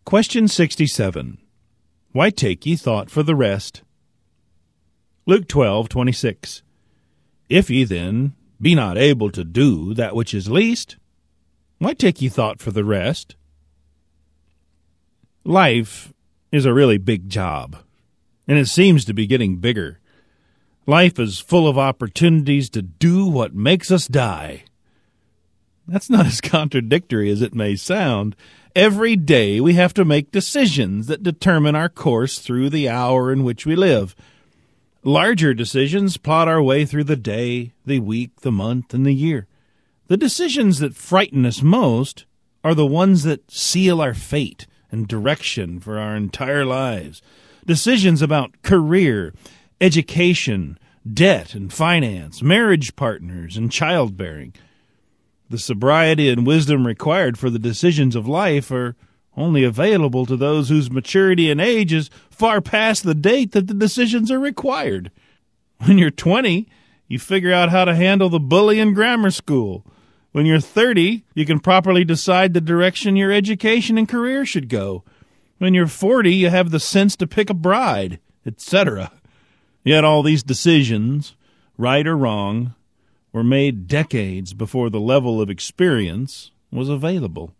Question 67. Why take ye thought for the rest? Luke 12:26. If ye then be not able to do that which is least, why take ye thought for the rest? Life is a really big job, and it seems to be getting bigger. Life is full of opportunities to do what makes us die. That's not as contradictory as it may sound. Every day we have to make decisions that determine our course through the hour in which we live. Larger decisions plot our way through the day, the week, the month, and the year. The decisions that frighten us most are the ones that seal our fate and direction for our entire lives. Decisions about career, education, debt and finance, marriage partners, and childbearing. The sobriety and wisdom required for the decisions of life are only available to those whose maturity and age is far past the date that the decisions are required. When you're 20, you figure out how to handle the bully in grammar school. When you're 30, you can properly decide the direction your education and career should go. When you're 40, you have the sense to pick a bride, etc. Yet all these decisions, right or wrong, were made decades before the level of experience was available.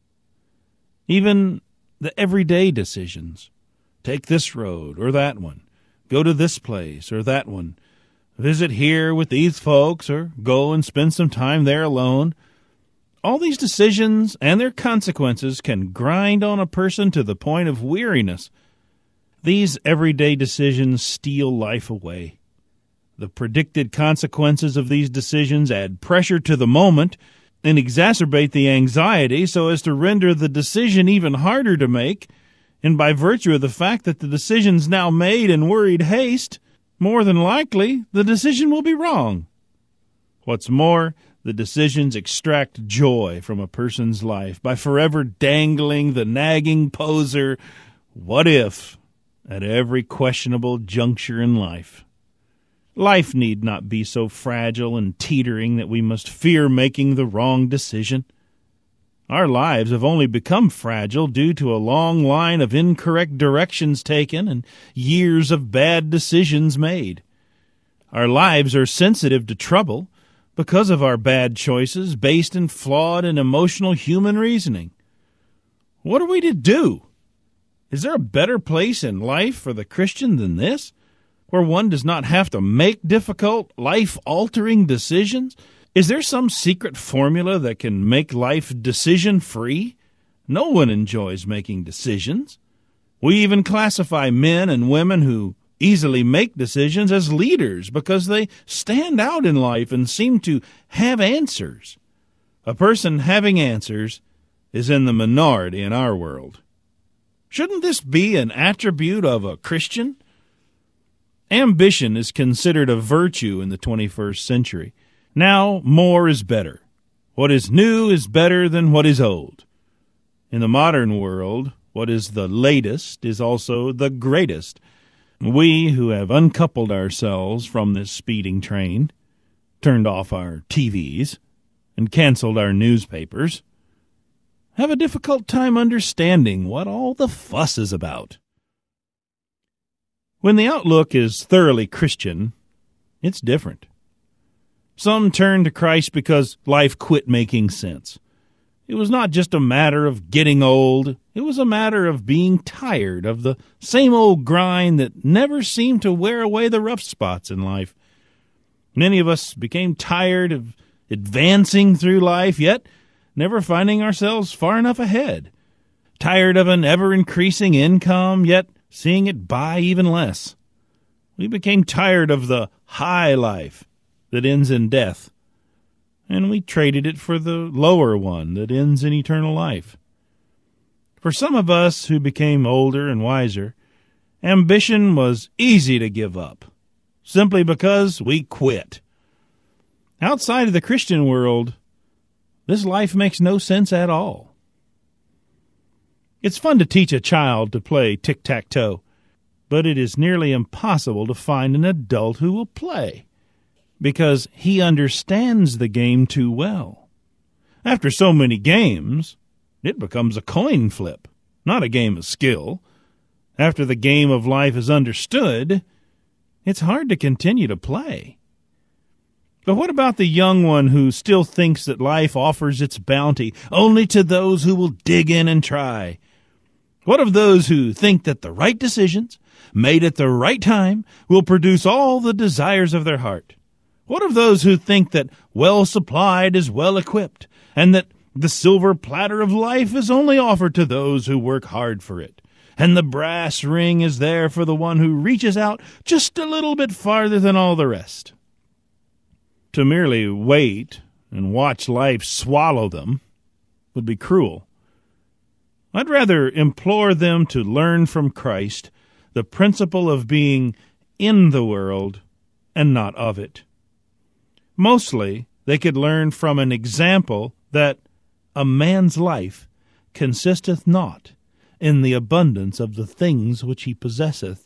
Even the everyday decisions, take this road or that one, go to this place or that one, visit here with these folks or go and spend some time there alone. All these decisions and their consequences can grind on a person to the point of weariness. These everyday decisions steal life away. The predicted consequences of these decisions add pressure to the moment and exacerbate the anxiety so as to render the decision even harder to make, and by virtue of the fact that the decision's now made in worried haste, more than likely the decision will be wrong. What's more, the decisions extract joy from a person's life by forever dangling the nagging poser, "What if?" at every questionable juncture in life. Life need not be so fragile and teetering that we must fear making the wrong decision. Our lives have only become fragile due to a long line of incorrect directions taken and years of bad decisions made. Our lives are sensitive to trouble because of our bad choices based in flawed and emotional human reasoning. What are we to do? Is there a better place in life for the Christian than this, where one does not have to make difficult, life-altering decisions? Is there some secret formula that can make life decision-free? No one enjoys making decisions. We even classify men and women who easily make decisions as leaders because they stand out in life and seem to have answers. A person having answers is in the minority in our world. Shouldn't this be an attribute of a Christian? Ambition is considered a virtue in the 21st century. Now, more is better. What is new is better than what is old. In the modern world, what is the latest is also the greatest. We who have uncoupled ourselves from this speeding train, turned off our TVs, and canceled our newspapers, have a difficult time understanding what all the fuss is about. When the outlook is thoroughly Christian, it's different. Some turn to Christ because life quit making sense. It was not just a matter of getting old. It was a matter of being tired of the same old grind that never seemed to wear away the rough spots in life. Many of us became tired of advancing through life, yet never finding ourselves far enough ahead. Tired of an ever-increasing income, yet seeing it buy even less. We became tired of the high life that ends in death, and we traded it for the lower one that ends in eternal life. For some of us who became older and wiser, ambition was easy to give up, simply because we quit. Outside of the Christian world, this life makes no sense at all. It's fun to teach a child to play tic-tac-toe, but it is nearly impossible to find an adult who will play, because he understands the game too well. After so many games, it becomes a coin flip. not a game of skill. After the game of life is understood, it's hard to continue to play. But what about the young one who still thinks that life offers its bounty only to those who will dig in and try? What of those who think that the right decisions, made at the right time, will produce all the desires of their heart? What of those who think that well supplied is well equipped, and that the silver platter of life is only offered to those who work hard for it, and the brass ring is there for the one who reaches out just a little bit farther than all the rest? To merely wait and watch life swallow them would be cruel. I'd rather implore them to learn from Christ the principle of being in the world and not of it. Mostly, they could learn from an example that a man's life consisteth not in the abundance of the things which he possesseth.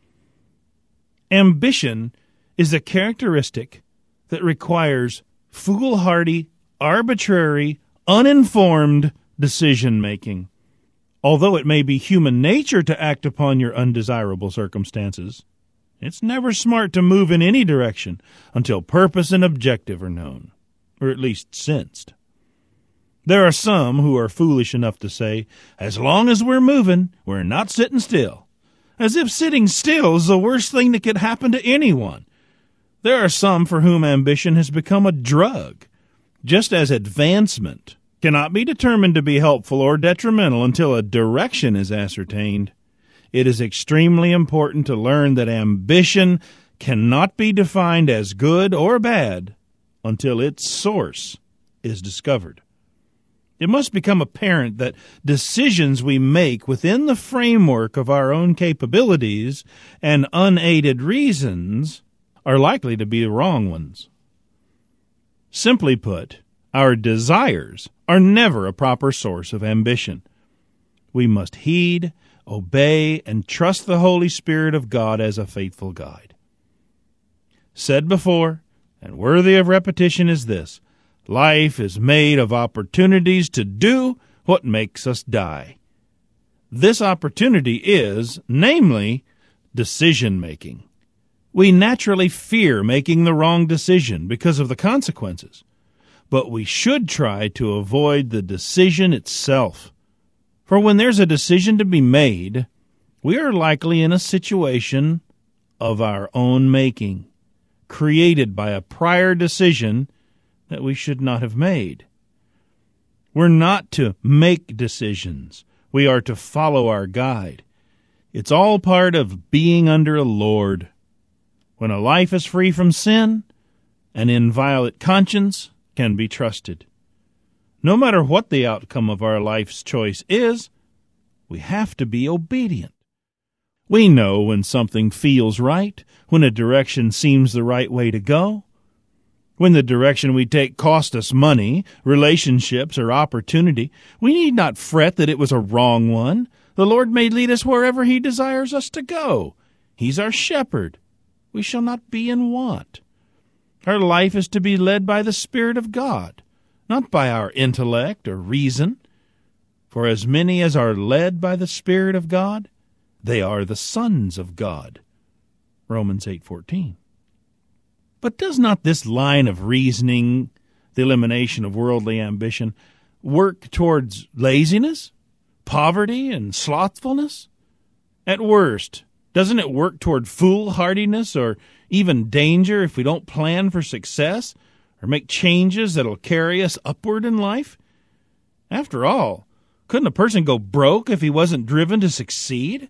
Ambition is a characteristic that requires foolhardy, arbitrary, uninformed decision-making. Although it may be human nature to act upon your undesirable circumstances, it's never smart to move in any direction until purpose and objective are known, or at least sensed. There are some who are foolish enough to say, as long as we're moving, we're not sitting still, as if sitting still is the worst thing that could happen to anyone. There are some for whom ambition has become a drug, just as advancement cannot be determined to be helpful or detrimental until a direction is ascertained. It is extremely important to learn that ambition cannot be defined as good or bad until its source is discovered. It must become apparent that decisions we make within the framework of our own capabilities and unaided reasons are likely to be the wrong ones. Simply put, our desires are never a proper source of ambition. We must heed, obey, and trust the Holy Spirit of God as a faithful guide. Said before, and worthy of repetition, is this: life is made of opportunities to do what makes us die. This opportunity is, namely, decision-making. We naturally fear making the wrong decision because of the consequences, but we should try to avoid the decision itself. For when there's a decision to be made, we are likely in a situation of our own making, created by a prior decision that we should not have made. We're not to make decisions. We are to follow our guide. It's all part of being under a Lord. When a life is free from sin, an inviolate conscience can be trusted. No matter what the outcome of our life's choice is, we have to be obedient. We know when something feels right, when a direction seems the right way to go. When the direction we take cost us money, relationships, or opportunity, we need not fret that it was a wrong one. The Lord may lead us wherever He desires us to go. He's our shepherd. We shall not be in want. Our life is to be led by the Spirit of God, not by our intellect or reason. For as many as are led by the Spirit of God, they are the sons of God. Romans 8:14. But does not this line of reasoning, the elimination of worldly ambition, work towards laziness, poverty, and slothfulness? At worst, doesn't it work toward foolhardiness or even danger if we don't plan for success or make changes that'll carry us upward in life? After all, couldn't a person go broke if he wasn't driven to succeed?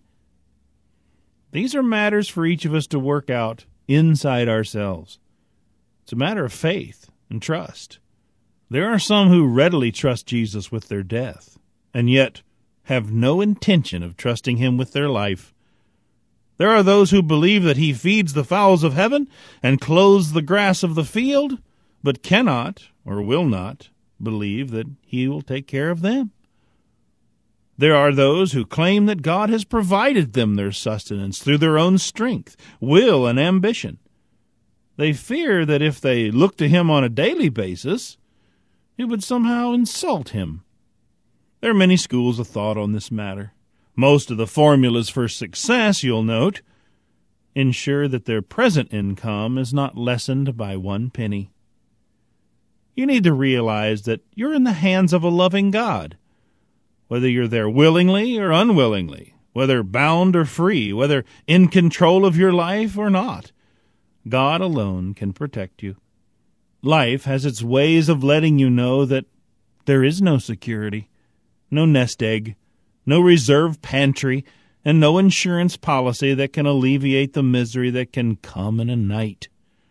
These are matters for each of us to work out inside ourselves. It's a matter of faith and trust. There are some who readily trust Jesus with their death, and yet have no intention of trusting Him with their life. There are those who believe that He feeds the fowls of heaven and clothes the grass of the field, but cannot or will not believe that He will take care of them. There are those who claim that God has provided them their sustenance through their own strength, will, and ambition. They fear that if they look to Him on a daily basis, it would somehow insult Him. There are many schools of thought on this matter. Most of the formulas for success, you'll note, ensure that their present income is not lessened by 1 penny. You need to realize that you're in the hands of a loving God, whether you're there willingly or unwillingly, whether bound or free, whether in control of your life or not. God alone can protect you. Life has its ways of letting you know that there is no security, no nest egg, no reserve pantry, and no insurance policy that can alleviate the misery that can come in a night.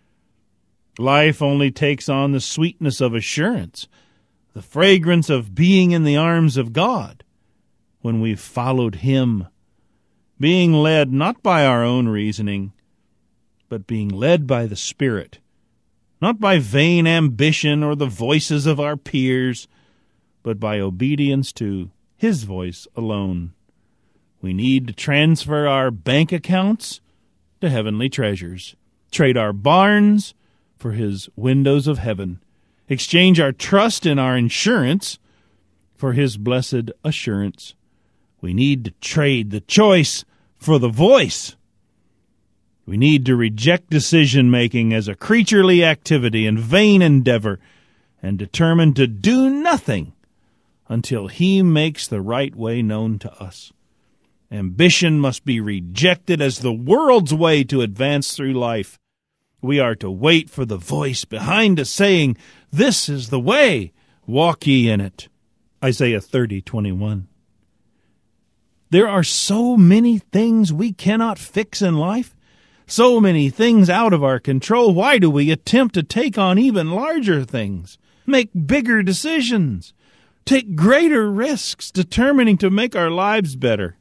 Life only takes on the sweetness of assurance, the fragrance of being in the arms of God, when we've followed Him, being led not by our own reasoning, but being led by the Spirit, not by vain ambition or the voices of our peers, but by obedience to His voice alone. We need to transfer our bank accounts to heavenly treasures, trade our barns for His windows of heaven, exchange our trust in our insurance for His blessed assurance. We need to trade the choice for the voice. We need to reject decision-making as a creaturely activity and vain endeavor, and determine to do nothing until He makes the right way known to us. Ambition must be rejected as the world's way to advance through life. We are to wait for the voice behind us saying, "This is the way, walk ye in it." Isaiah 30:21. There are so many things we cannot fix in life, so many things out of our control. Why do we attempt to take on even larger things, make bigger decisions, take greater risks, determining to make our lives better?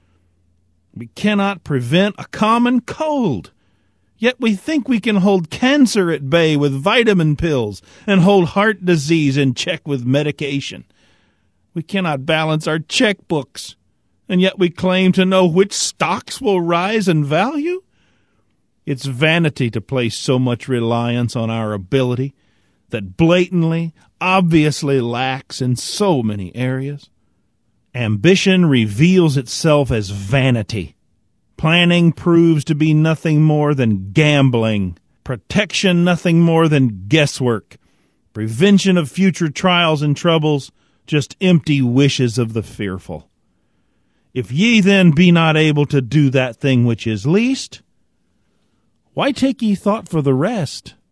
We cannot prevent a common cold, yet we think we can hold cancer at bay with vitamin pills and hold heart disease in check with medication. We cannot balance our checkbooks, and yet we claim to know which stocks will rise in value. It's vanity to place so much reliance on our ability that blatantly, obviously lacks in so many areas. Ambition reveals itself as vanity. Planning proves to be nothing more than gambling. Protection nothing more than guesswork. Prevention of future trials and troubles, just empty wishes of the fearful. If ye then be not able to do that thing which is least, why take ye thought for the rest?